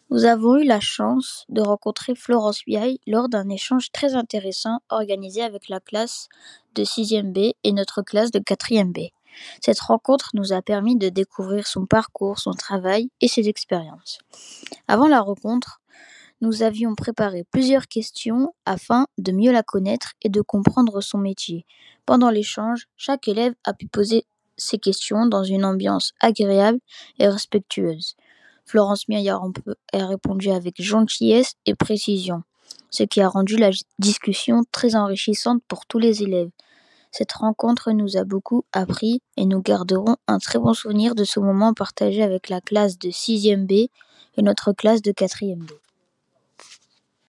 Nous avons eu la chance de rencontrer Florence Miaille lors d'un échange très intéressant organisé avec la classe de 6e B et notre classe de 4e B. Cette rencontre nous a permis de découvrir son parcours, son travail et ses expériences. Avant la rencontre, nous avions préparé plusieurs questions afin de mieux la connaître et de comprendre son métier. Pendant l'échange, chaque élève a pu poser ses questions dans une ambiance agréable et respectueuse. Florence Miaille a répondu avec gentillesse et précision, ce qui a rendu la discussion très enrichissante pour tous les élèves. Cette rencontre nous a beaucoup appris et nous garderons un très bon souvenir de ce moment partagé avec la classe de 6e B et notre classe de 4e B.